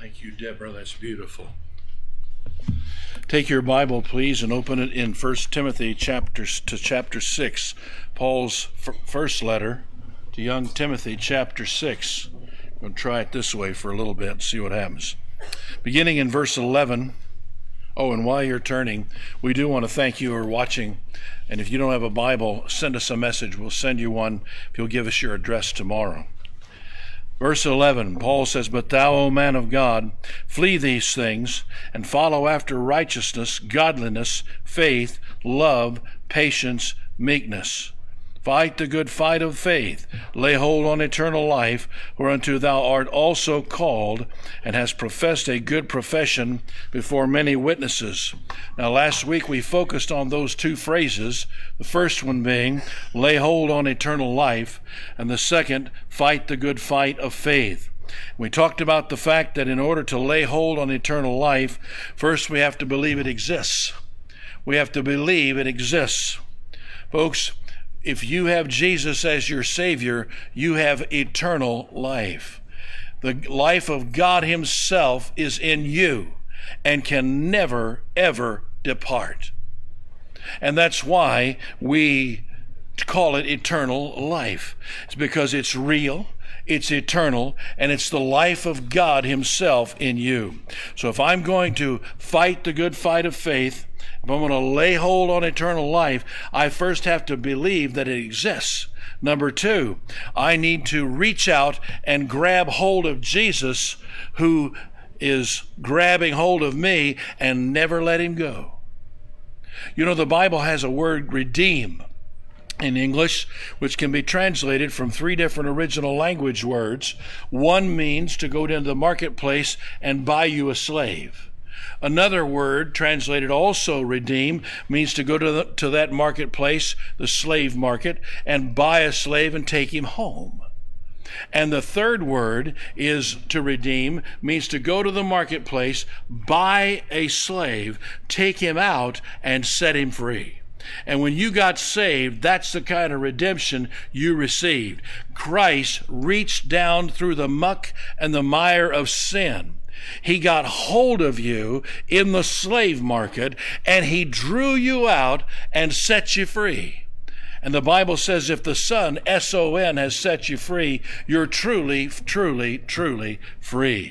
Thank you, Deborah. That's beautiful. Take your Bible, please, and open it in 1 Timothy chapter 6, Paul's first letter to young Timothy, chapter 6. I'm going to try it this way for a little bit and see what happens. Beginning in verse 11. Oh, and while you're turning, we do want to thank you for watching. And if you don't have a Bible, send us a message. We'll send you one if you'll give us your address tomorrow. Verse 11, Paul says, "But thou, O man of God, flee these things, and follow after righteousness, godliness, faith, love, patience, meekness. Fight the good fight of faith. Lay hold on eternal life, whereunto thou art also called, and hast professed a good profession before many witnesses." Now, last week we focused on those two phrases, the first one being, lay hold on eternal life, and the second, fight the good fight of faith. We talked about the fact that in order to lay hold on eternal life, first we have to believe it exists. We have to believe it exists. Folks, if you have Jesus as your Savior, you have eternal life. The life of God Himself is in you and can never, ever depart. And that's why we call it eternal life. It's because it's real, it's eternal, and it's the life of God Himself in you. So if I'm going to fight the good fight of faith, if I'm going to lay hold on eternal life, I first have to believe that it exists. Number two, I need to reach out and grab hold of Jesus, who is grabbing hold of me, and never let Him go. You know, the Bible has a word, redeem, in English, which can be translated from three different original language words. One means to go into the marketplace and buy you a slave. Another word, translated also redeem, means to go to that marketplace, the slave market, and buy a slave and take him home. And the third word is to redeem, means to go to the marketplace, buy a slave, take him out, and set him free. And when you got saved, that's the kind of redemption you received. Christ reached down through the muck and the mire of sin. He got hold of you in the slave market, and He drew you out and set you free. And the Bible says if the Son, S-O-N, has set you free, you're truly, truly, truly free.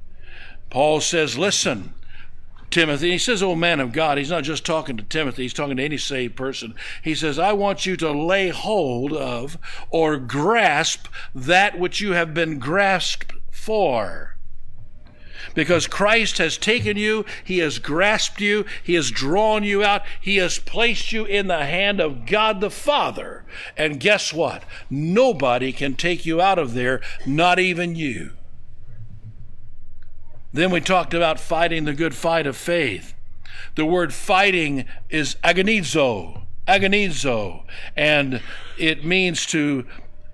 Paul says, listen, Timothy, he says, "Oh man of God," he's not just talking to Timothy, he's talking to any saved person. He says, "I want you to lay hold of or grasp that which you have been grasped for." Because Christ has taken you, He has grasped you, He has drawn you out, He has placed you in the hand of God the Father. And guess what? Nobody can take you out of there, not even you. Then we talked about fighting the good fight of faith. The word fighting is agonizo, and it means to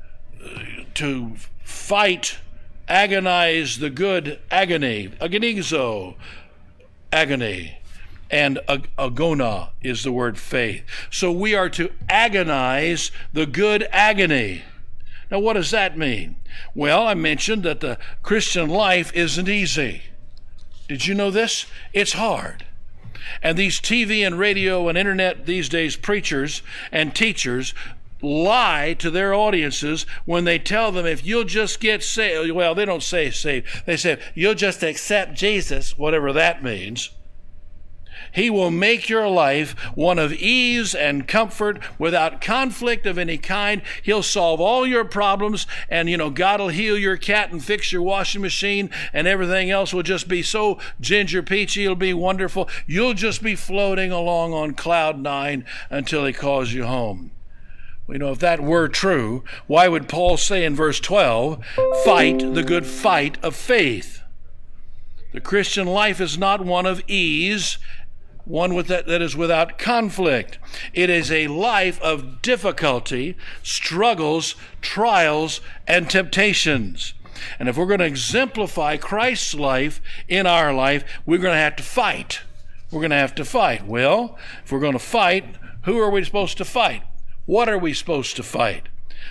fight, agonize the good agony, agonizo, agony, and agona is the word faith. So we are to agonize the good agony. Now what does that mean? Well, I mentioned that the Christian life isn't easy. Did you know this? It's hard. And these TV and radio and internet these days preachers and teachers lie to their audiences when they tell them if you'll just get saved. Well, they don't say saved. They say you'll just accept Jesus, whatever that means. He will make your life one of ease and comfort without conflict of any kind. He'll solve all your problems, and God will heal your cat and fix your washing machine, and everything else will just be so ginger peachy. It'll be wonderful. You'll just be floating along on cloud 9 until He calls you home. If that were true, why would Paul say in verse 12, fight the good fight of faith? The Christian life is not one of ease, one that is without conflict. It is a life of difficulty, struggles, trials, and temptations. And if we're going to exemplify Christ's life in our life, we're going to have to fight. We're going to have to fight. Well, if we're going to fight, who are we supposed to fight? What are we supposed to fight?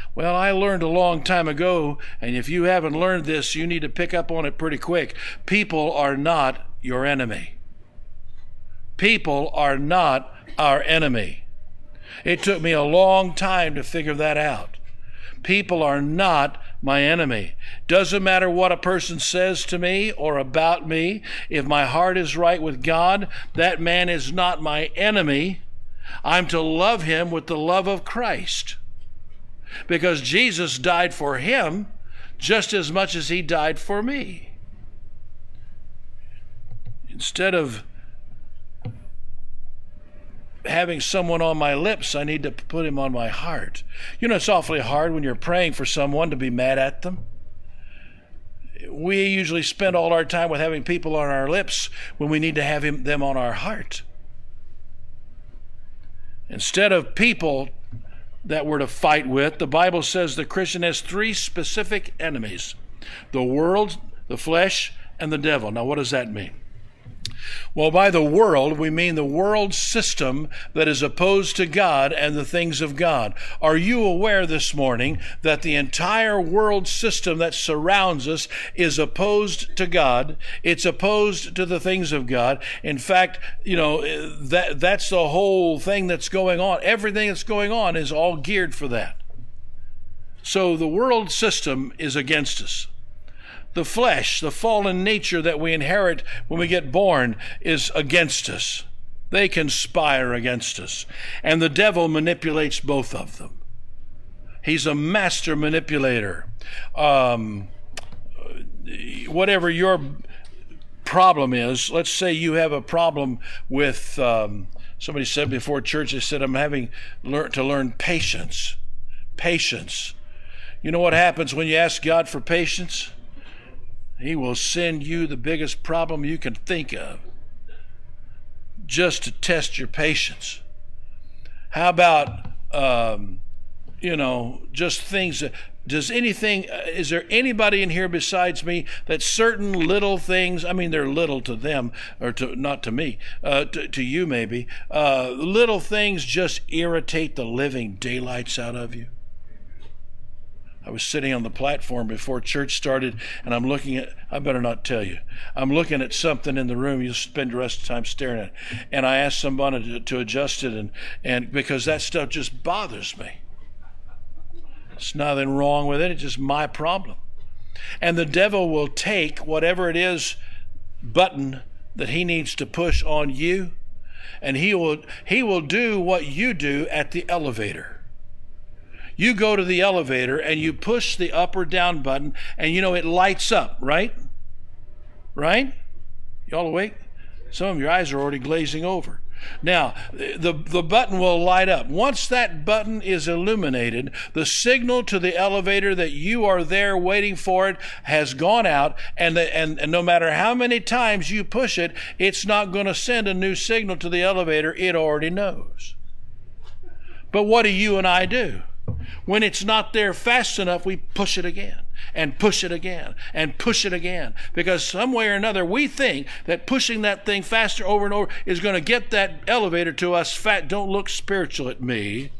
Well, I learned a long time ago, and if you haven't learned this, you need to pick up on it pretty quick. People are not your enemy. People are not our enemy. It took me a long time to figure that out. People are not my enemy. Doesn't matter what a person says to me or about me. If my heart is right with God, that man is not my enemy. I'm to love him with the love of Christ, because Jesus died for him just as much as he died for me. Instead of having someone on my lips, I need to put him on my heart. You know, it's awfully hard when you're praying for someone to be mad at them. We usually spend all our time with having people on our lips when we need to have them on our heart. Instead of people that we're to fight with, the Bible says the Christian has three specific enemies: the world, the flesh, and the devil. Now, what does that mean? Well, by the world, we mean the world system that is opposed to God and the things of God. Are you aware this morning that the entire world system that surrounds us is opposed to God? It's opposed to the things of God. In fact, you know, that's the whole thing that's going on. Everything that's going on is all geared for that. So the world system is against us. The flesh, the fallen nature that we inherit when we get born, is against us. They conspire against us. And the devil manipulates both of them. He's a master manipulator. Whatever your problem is, let's say you have a problem with, somebody said before church, they said, I'm having to learn patience. Patience. You know what happens when you ask God for patience? He will send you the biggest problem you can think of just to test your patience. How about, just things that, is there anybody in here besides me that certain little things, I mean, they're little to them, or not to me, to you maybe, little things just irritate the living daylights out of you? I was sitting on the platform before church started, and I'm looking at, I better not tell you, I'm looking at something in the room you'll spend the rest of the time staring at. And I asked somebody to adjust it, and because that stuff just bothers me. There's nothing wrong with it, it's just my problem. And the devil will take whatever it is button that he needs to push on you, and he will do what you do at the elevator. You go to the elevator and you push the up or down button, and you know it lights up, right? Right? Y'all awake? Some of your eyes are already glazing over. Now, the button will light up. Once that button is illuminated, the signal to the elevator that you are there waiting for it has gone out, and no matter how many times you push it, it's not going to send a new signal to the elevator. It already knows. But what do you and I do? When it's not there fast enough, we push it again and push it again and push it again, because some way or another we think that pushing that thing faster over and over is going to get that elevator to us fat. Don't look spiritual at me.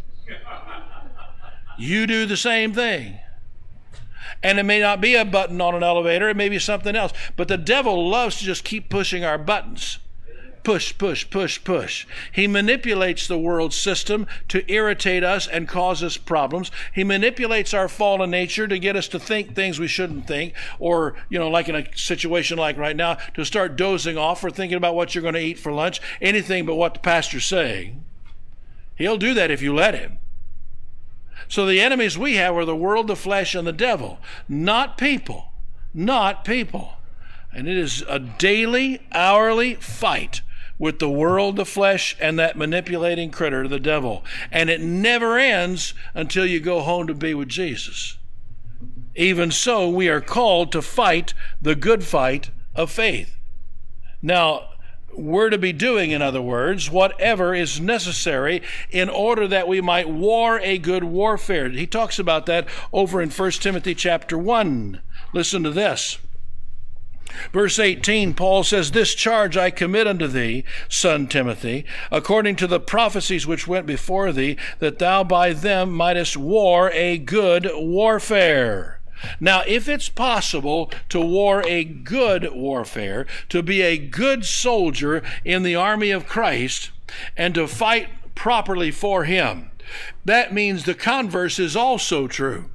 You do the same thing. And it may not be a button on an elevator, it may be something else, but the devil loves to just keep pushing our buttons. Push, push, push, push. He manipulates the world system to irritate us and cause us problems. He manipulates our fallen nature to get us to think things we shouldn't think, or, like in a situation like right now, to start dozing off or thinking about what you're going to eat for lunch, anything but what the pastor's saying. He'll do that if you let him. So the enemies we have are the world, the flesh, and the devil, not people, not people. And it is a daily, hourly fight with the world, the flesh, and that manipulating critter, the devil. And it never ends until you go home to be with Jesus. Even so, we are called to fight the good fight of faith. Now, we're to be doing, in other words, whatever is necessary in order that we might war a good warfare. He talks about that over in 1 Timothy chapter 1. Listen to this. Verse 18, Paul says, "This charge I commit unto thee, son Timothy, according to the prophecies which went before thee, that thou by them mightest war a good warfare." Now, if it's possible to war a good warfare, to be a good soldier in the army of Christ, and to fight properly for him, that means the converse is also true.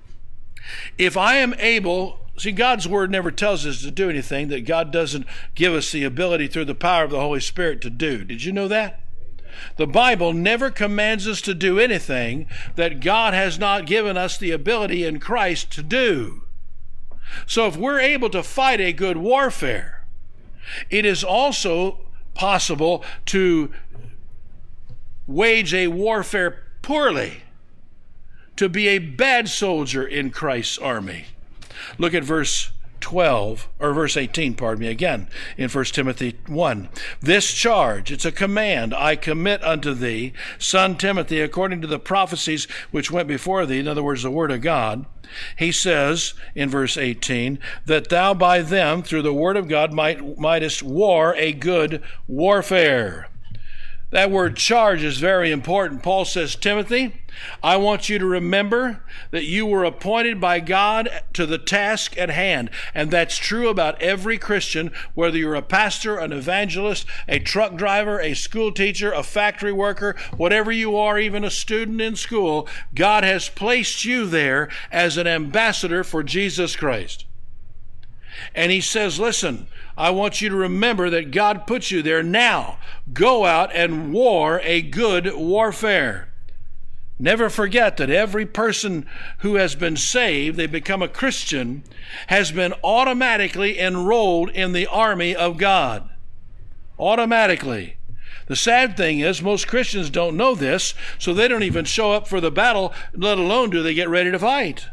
If I am able, see, God's word never tells us to do anything that God doesn't give us the ability through the power of the Holy Spirit to do. Did you know that? The Bible never commands us to do anything that God has not given us the ability in Christ to do. So if we're able to fight a good warfare, it is also possible to wage a warfare poorly, to be a bad soldier in Christ's army. Look at verse 18, again, in 1 Timothy 1. "This charge," it's a command, "I commit unto thee, son Timothy, according to the prophecies which went before thee," in other words, the word of God. He says in verse 18, "that thou by them, through the word of God, mightest war a good warfare." That word charge is very important. Paul says, "Timothy, I want you to remember that you were appointed by God to the task at hand." And that's true about every Christian, whether you're a pastor, an evangelist, a truck driver, a school teacher, a factory worker, whatever you are, even a student in school, God has placed you there as an ambassador for Jesus Christ. And he says, listen, I want you to remember that God put you there. Now, go out and war a good warfare. Never forget that every person who has been saved, they become a Christian, has been automatically enrolled in the army of God. Automatically. The sad thing is most Christians don't know this, so they don't even show up for the battle, let alone do they get ready to fight.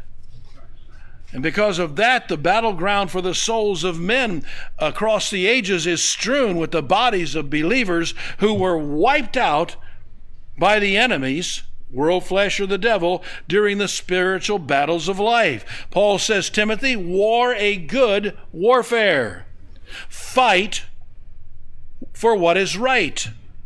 And because of that, the battleground for the souls of men across the ages is strewn with the bodies of believers who were wiped out by the enemies, world, flesh, or the devil, during the spiritual battles of life. Paul says, Timothy, war a good warfare. Fight for what is right.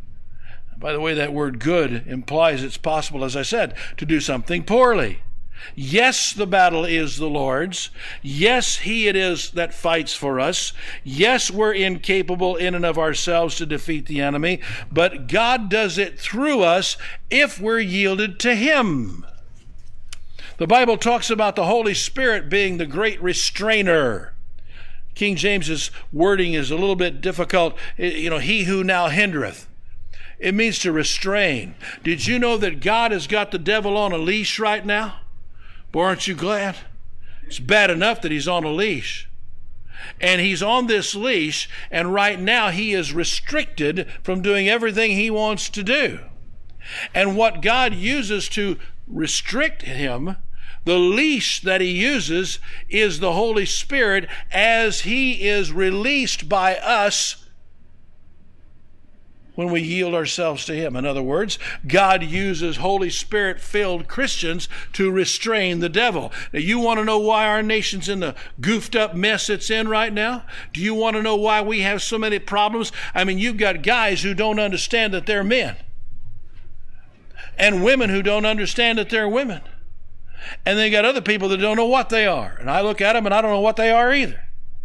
By the way, that word good implies it's possible, as I said, to do something poorly. Yes, the battle is the Lord's. Yes, He it is that fights for us. Yes, we're incapable in and of ourselves to defeat the enemy, but God does it through us if we're yielded to Him. The Bible talks about the Holy Spirit being the great restrainer. King James's wording is a little bit difficult. He who now hindereth. It means to restrain. Did you know that God has got the devil on a leash right now? Boy, aren't you glad? It's bad enough that he's on a leash. And he's on this leash, and right now he is restricted from doing everything he wants to do. And what God uses to restrict him, the leash that he uses, is the Holy Spirit as he is released by us when we yield ourselves to Him. In other words, God uses Holy Spirit-filled Christians to restrain the devil. Now, you want to know why our nation's in the goofed up mess it's in right now? Do you want to know why we have so many problems? I mean, you've got guys who don't understand that they're men, and women who don't understand that they're women. And then you got other people that don't know what they are. And I look at them and I don't know what they are either.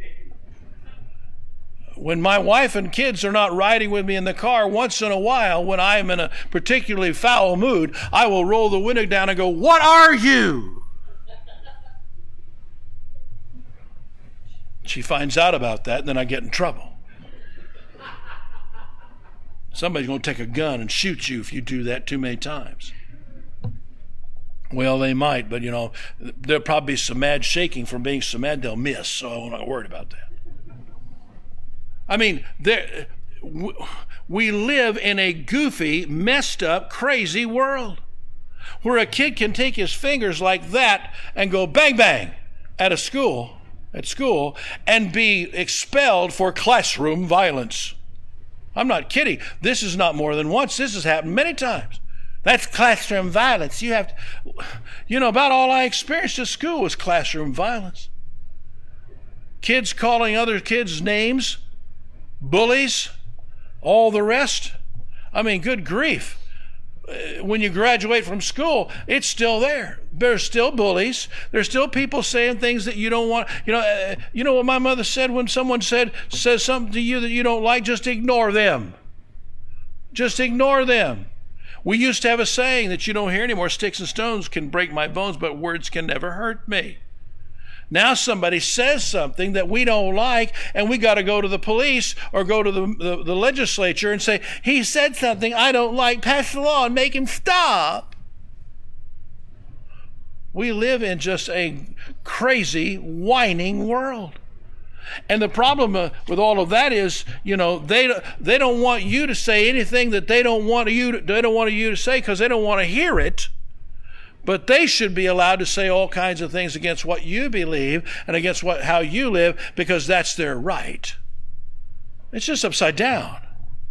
When my wife and kids are not riding with me in the car, once in a while, when I'm in a particularly foul mood, I will roll the window down and go, "What are you?" She finds out about that, and then I get in trouble. Somebody's going to take a gun and shoot you if you do that too many times. Well, they might, but there'll probably be some mad shaking from being so mad they'll miss, so I'm not worried about that. I mean, we live in a goofy, messed up, crazy world where a kid can take his fingers like that and go bang, bang at school, and be expelled for classroom violence. I'm not kidding. This is not more than once. This has happened many times. That's classroom violence. You have to, about all I experienced at school was classroom violence. Kids calling other kids names, bullies, all the rest. I mean, good grief. When you graduate from school, it's still there. There's still bullies. There's still people saying things that you don't want. You know what my mother said when someone says something to you that you don't like? Just ignore them. Just ignore them. We used to have a saying that you don't hear anymore: sticks and stones can break my bones, but words can never hurt me. Now somebody says something that we don't like, and we got to go to the police or go to the legislature and say, he said something I don't like, pass the law and make him stop. We live in just a crazy, whining world. And the problem with all of that is, they don't want you to say anything that they don't want you to say, because they don't want to hear it. But they should be allowed to say all kinds of things against what you believe and against how you live, because that's their right. It's just upside down.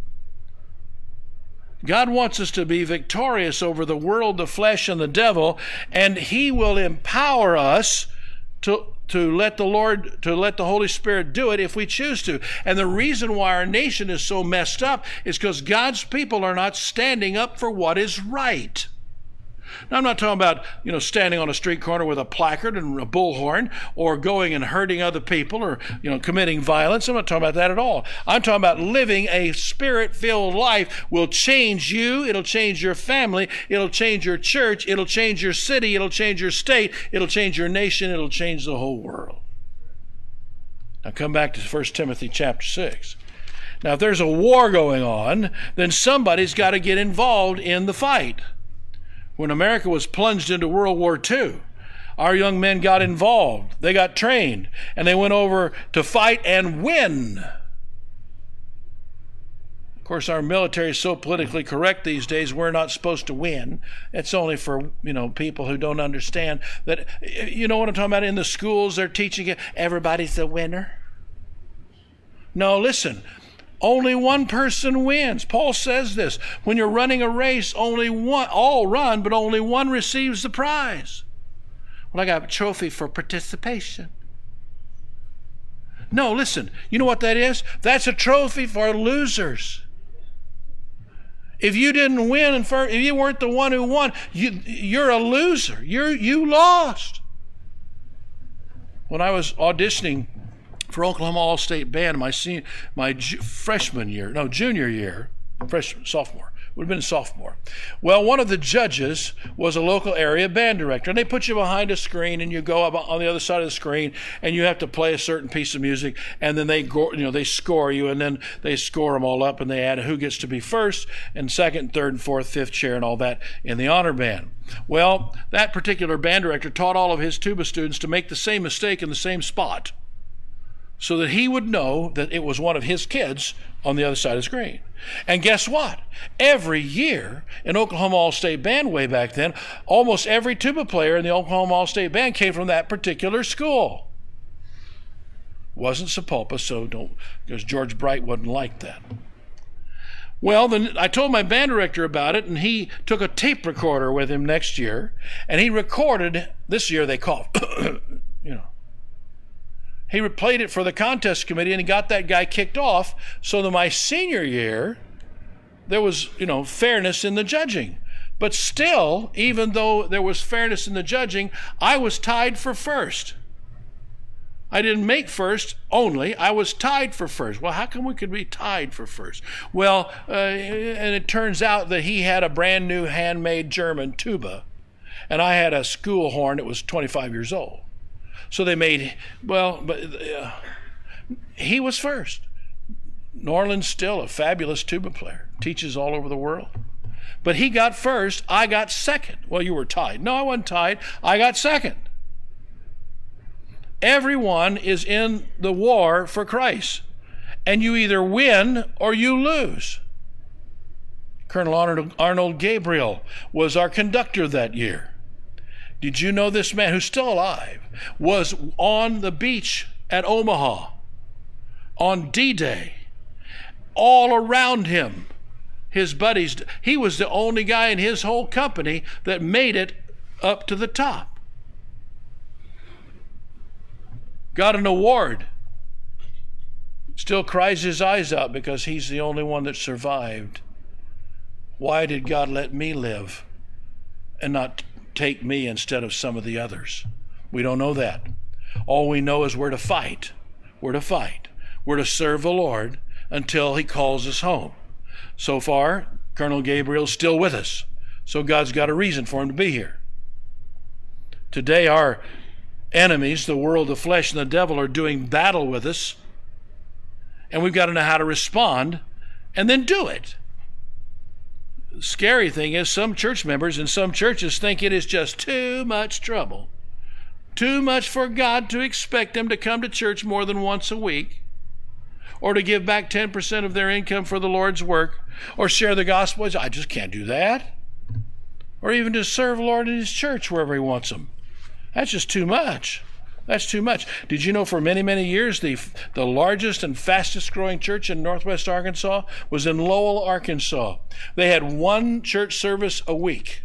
God wants us to be victorious over the world, the flesh, and the devil, and He will empower us to let the Holy Spirit do it if we choose to. And the reason why our nation is so messed up is because God's people are not standing up for what is right. Now, I'm not talking about, standing on a street corner with a placard and a bullhorn, or going and hurting other people, or, committing violence. I'm not talking about that at all. I'm talking about living a Spirit-filled life will change you. It'll change your family. It'll change your church. It'll change your city. It'll change your state. It'll change your nation. It'll change the whole world. Now, come back to 1 Timothy chapter 6. Now, if there's a war going on, then somebody's got to get involved in the fight. When America was plunged into World War II, our young men got involved. They got trained, and they went over to fight and win. Of course, our military is so politically correct these days, we're not supposed to win. It's only for, people who don't understand that. You know what I'm talking about? In the schools, they're teaching it, everybody's a winner. No, listen. Only one person wins. Paul says this. When you're running a race, all run, but only one receives the prize. Well, I got a trophy for participation. No, listen. You know what that is? That's a trophy for losers. If you didn't win, if you weren't the one who won, you're a loser. You lost. When I was auditioning for Oklahoma All-State Band, junior year, sophomore, would have been sophomore. Well, one of the judges was a local area band director, and they put you behind a screen, and you go up on the other side of the screen, and you have to play a certain piece of music, and then they score you, and then they score them all up, and they add who gets to be first, and second, third, and fourth, fifth chair, and all that in the honor band. Well, that particular band director taught all of his tuba students to make the same mistake in the same spot, so that he would know that it was one of his kids on the other side of the screen. And guess what? Every year in Oklahoma All-State Band way back then, almost every tuba player in the Oklahoma All-State Band came from that particular school. Wasn't Sapulpa, because George Bright wasn't like that. Well, then I told my band director about it, and he took a tape recorder with him next year, and he recorded, this year they called, He played it for the contest committee, and he got that guy kicked off, so that my senior year, there was, fairness in the judging. But still, even though there was fairness in the judging, I was tied for first. I didn't make first only, I was tied for first. Well, how come we could be tied for first? Well, and it turns out that he had a brand new handmade German tuba, and I had a school horn that was 25 years old. So they made, he was first. Norland's still a fabulous tuba player, teaches all over the world. But he got first, I got second. Well, you were tied. No, I wasn't tied. I got second. Everyone is in the war for Christ, and you either win or you lose. Colonel Arnold Gabriel was our conductor that year. Did you know this man, who's still alive, was on the beach at Omaha on D-Day? All around him, his buddies, he was the only guy in his whole company that made it up to the top. Got an award Still cries his eyes out because he's the only one that survived. Why did God let me live and not take me instead of some of the others? We don't know that. All we know is we're to fight. We're to fight. We're to serve the Lord until he calls us home. So far, Colonel Gabriel's still with us. So God's got a reason for him to be here. Today, our enemies, the world, the flesh, and the devil, are doing battle with us. And we've got to know how to respond and then do it. The scary thing is some church members in some churches think it is just too much trouble. Too much for God to expect them to come to church more than once a week, or to give back 10% of their income for the Lord's work, or share the gospel. I just can't do that. Or even to serve the Lord in his church wherever he wants them. That's just too much. That's too much. Did you know for many, many years the largest and fastest growing church in Northwest Arkansas was in Lowell, Arkansas? They had one church service a week.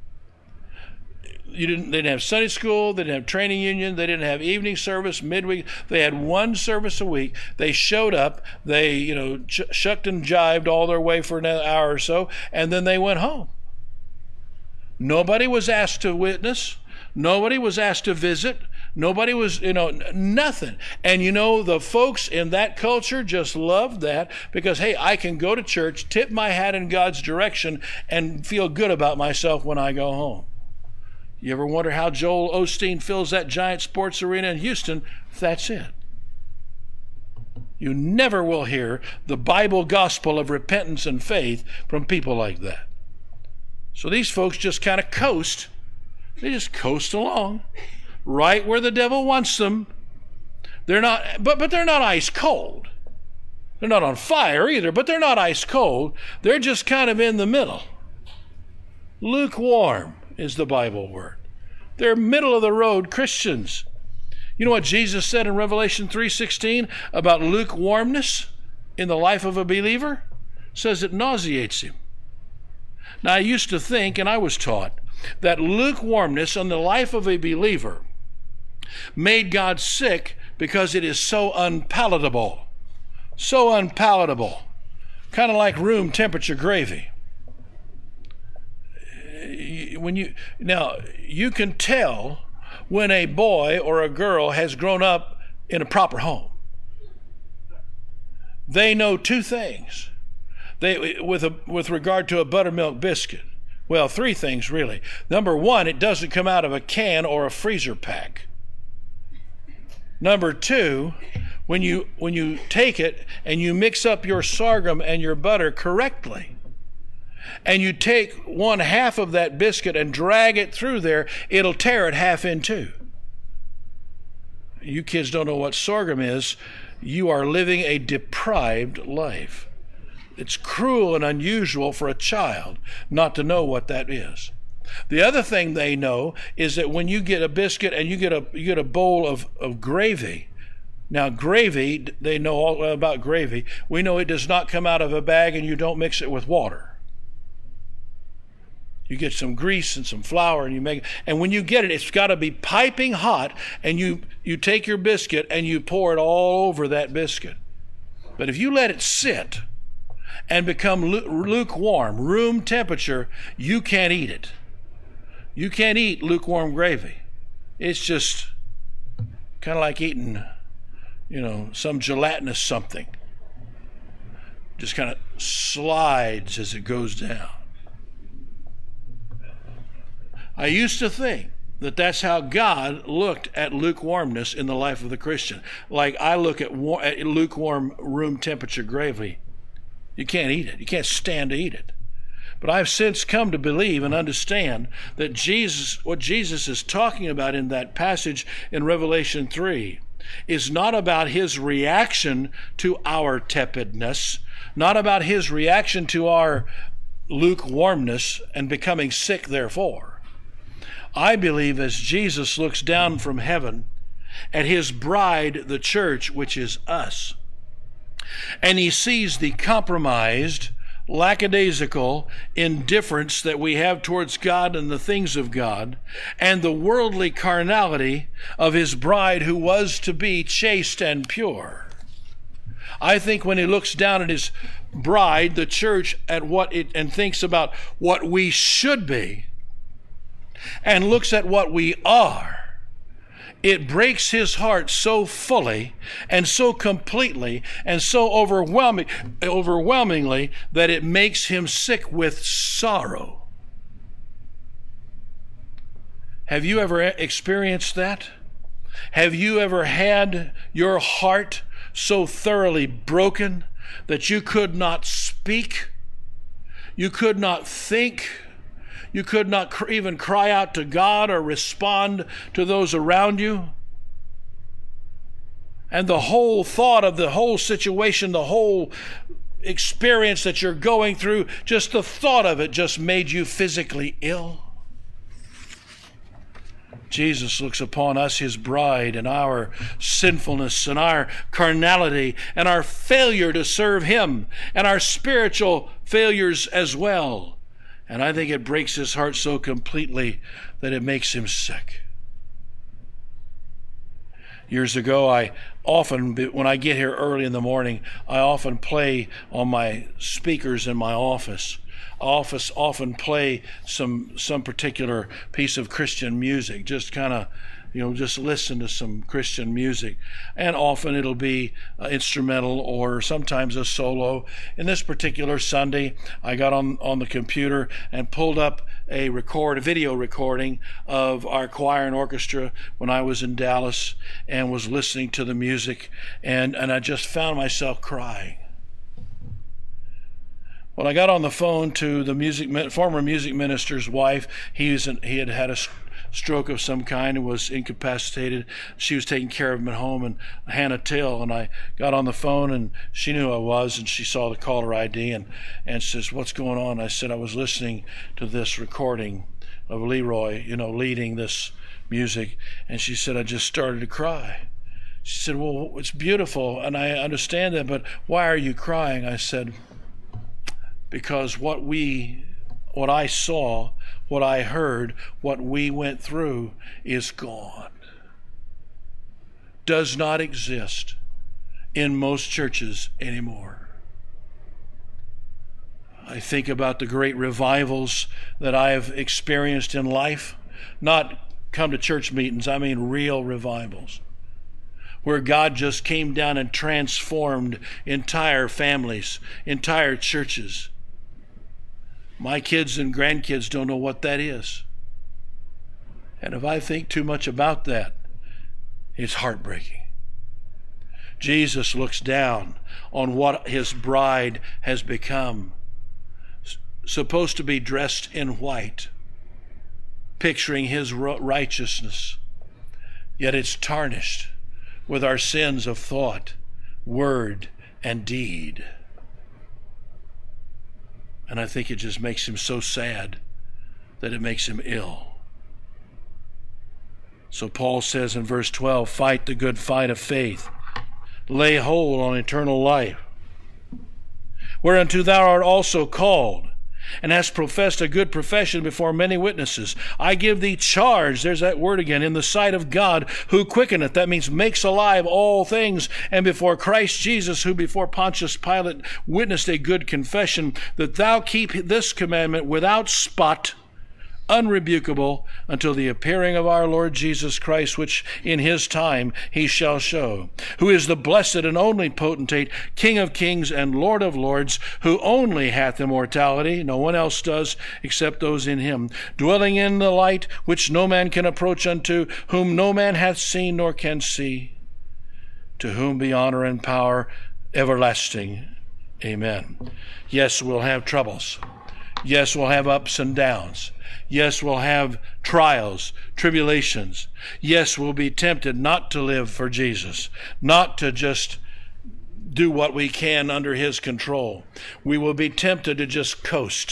They didn't have Sunday school, they didn't have training union, they didn't have evening service, midweek. They had one service a week. They showed up, they shucked and jived all their way for an hour or so, and then they went home. Nobody was asked to witness. Nobody was asked to visit. Nobody was, nothing. And the folks in that culture just loved that because, hey, I can go to church, tip my hat in God's direction, and feel good about myself when I go home. You ever wonder how Joel Osteen fills that giant sports arena in Houston? That's it. You never will hear the Bible gospel of repentance and faith from people like that. So these folks just kind of coast. They just coast along right where the devil wants them. They're not, but they're not ice cold. They're not on fire either, but they're not ice cold. They're just kind of in the middle. Lukewarm is the Bible word. They're middle of the road Christians. You know what Jesus said in Revelation 3:16 about lukewarmness in the life of a believer? It says it nauseates him. Now, I used to think, and I was taught, that lukewarmness in the life of a believer made God sick because it is so unpalatable. So unpalatable. Kind of like room temperature gravy. You can tell when a boy or a girl has grown up in a proper home. They know two things. With regard to a buttermilk biscuit. Well, three things really. Number one, it doesn't come out of a can or a freezer pack. Number two, when you take it and you mix up your sorghum and your butter correctly, and you take 1/2 of that biscuit and drag it through there, it'll tear it half in two. You kids don't know what sorghum is. You are living a deprived life. It's cruel and unusual for a child not to know what that is. The other thing they know is that when you get a biscuit and you get a bowl of gravy. Now gravy, they know all about gravy. We know it does not come out of a bag and you don't mix it with water. You get some grease and some flour and you make it. And when you get it, it's got to be piping hot, and you take your biscuit and you pour it all over that biscuit. But if you let it sit and become lukewarm, room temperature, you can't eat it. You can't eat lukewarm gravy. It's just kind of like eating, some gelatinous something. Just kind of slides as it goes down. I used to think that that's how God looked at lukewarmness in the life of the Christian. Like I look at lukewarm room temperature gravy. You can't eat it. You can't stand to eat it. But I've since come to believe and understand that what Jesus is talking about in that passage in Revelation 3 is not about his reaction to our tepidness, not about his reaction to our lukewarmness and becoming sick therefore. I believe as Jesus looks down from heaven at his bride, the church, which is us, and he sees the compromised, lackadaisical indifference that we have towards God and the things of God, and the worldly carnality of his bride who was to be chaste and pure, I think when he looks down at his bride, the church, and thinks about what we should be, and looks at what we are, it breaks his heart so fully and so completely and so overwhelmingly that it makes him sick with sorrow. Have you ever experienced that? Have you ever had your heart so thoroughly broken that you could not speak, you could not think, you could not even cry out to God or respond to those around you? And the whole thought of the whole situation, the whole experience that you're going through, just the thought of it just made you physically ill? Jesus looks upon us, his bride, and our sinfulness and our carnality and our failure to serve him and our spiritual failures as well. And I think it breaks his heart so completely that it makes him sick. Years ago, when I get here early in the morning, I often play on my speakers in my office. Often play some particular piece of Christian music, just kind of, just listen to some Christian music. And often it'll be instrumental or sometimes a solo. In this particular Sunday, I got on the computer and pulled up a video recording of our choir and orchestra when I was in Dallas, and was listening to the music, and I just found myself crying. When I got on the phone to the former music minister's wife, he had had a stroke of some kind and was incapacitated. She was taking care of him at home, and Hannah Till, and I got on the phone, and she knew who I was, and she saw the caller ID and says, "What's going on?" I said, "I was listening to this recording of Leroy, leading this music." And she said, "I just started to cry." She said, "Well, it's beautiful, and I understand that, but why are you crying?" I said, "Because what I saw, what I heard, what we went through is gone. Does not exist in most churches anymore." I think about the great revivals that I have experienced in life, not come to church meetings, I mean real revivals, where God just came down and transformed entire families, entire churches. My kids and grandkids don't know what that is. And if I think too much about that, it's heartbreaking. Jesus looks down on what his bride has become, supposed to be dressed in white, picturing his righteousness, yet it's tarnished with our sins of thought, word, and deed. And I think it just makes him so sad that it makes him ill. So Paul says in verse 12, "Fight the good fight of faith. Lay hold on eternal life, whereunto thou art also called, and hast professed a good profession before many witnesses. I give thee charge," there's that word again, "in the sight of God, who quickeneth," that means makes alive all things, "and before Christ Jesus, who before Pontius Pilate witnessed a good confession, that thou keep this commandment without spot, unrebukable, until the appearing of our Lord Jesus Christ, which in his time he shall show, who is the blessed and only potentate, King of kings and Lord of lords, who only hath immortality, no one else does except those in him, dwelling in the light which no man can approach unto, whom no man hath seen nor can see, to whom be honor and power everlasting. Amen." Yes, we'll have troubles. Yes, we'll have ups and downs. Yes, we'll have trials, tribulations. Yes, we'll be tempted not to live for Jesus, not to just do what we can under his control. We will be tempted to just coast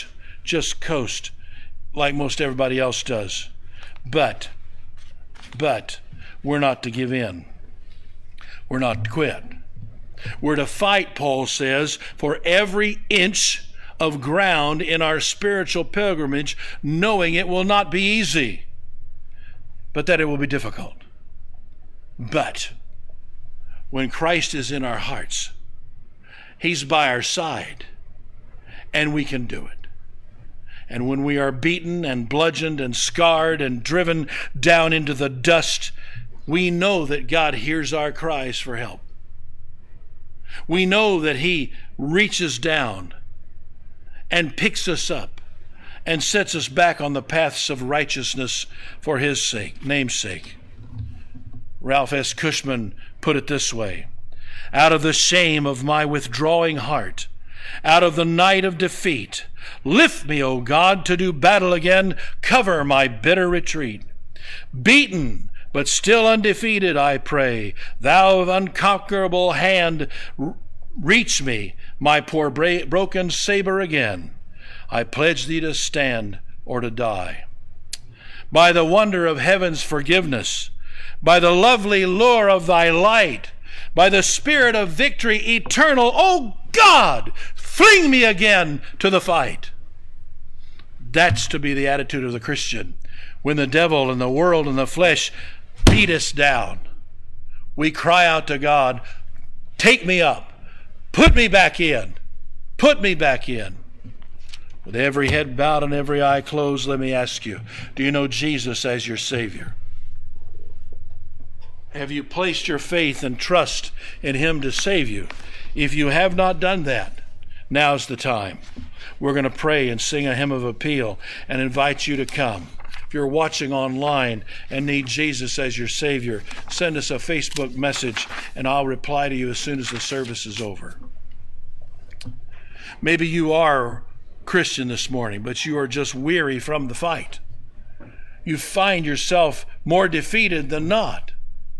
like most everybody else does. But we're not to give in. We're not to quit. We're to fight, Paul says, for every inch of ground in our spiritual pilgrimage, knowing it will not be easy, but that it will be difficult. But when Christ is in our hearts, He's by our side, and we can do it. And when we are beaten and bludgeoned and scarred and driven down into the dust, we know that God hears our cries for help. We know that He reaches down and picks us up and sets us back on the paths of righteousness for His sake, name's sake. Ralph S. Cushman put it this way: out of the shame of my withdrawing heart, out of the night of defeat, lift me, O God, to do battle again, cover my bitter retreat. Beaten, but still undefeated, I pray, thou of unconquerable hand, reach me, my poor broken saber again. I pledge thee to stand or to die. By the wonder of heaven's forgiveness, by the lovely lure of thy light, by the spirit of victory eternal, O God, fling me again to the fight. That's to be the attitude of the Christian. When the devil and the world and the flesh beat us down, we cry out to God, take me up, put me back in, put me back in. With every head bowed and every eye closed, let me ask you, do you know Jesus as your Savior? Have you placed your faith and trust in Him to save you? If you have not done that, now's the time. We're going to pray and sing a hymn of appeal and invite you to come. If you're watching online and need Jesus as your Savior, send us a Facebook message and I'll reply to you as soon as the service is over. Maybe you are Christian this morning, but you are just weary from the fight. You find yourself more defeated than not.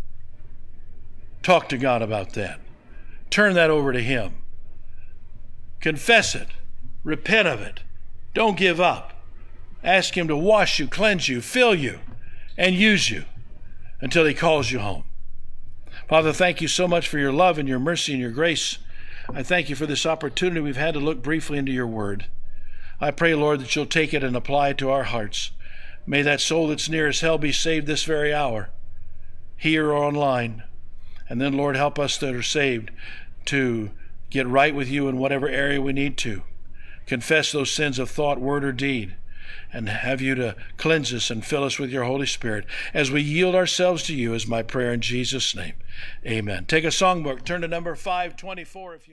Talk to God about that. Turn that over to Him. Confess it. Repent of it. Don't give up. Ask Him to wash you, cleanse you, fill you, and use you until He calls you home. Father, thank you so much for your love and your mercy and your grace. I thank you for this opportunity we've had to look briefly into your word. I pray, Lord, that you'll take it and apply it to our hearts. May that soul that's nearest hell be saved this very hour, here or online. And then, Lord, help us that are saved to get right with you in whatever area we need to. Confess those sins of thought, word, or deed, and have you to cleanse us and fill us with your Holy Spirit as we yield ourselves to you, is my prayer in Jesus' name. Amen. Take a songbook, turn to number 524 if you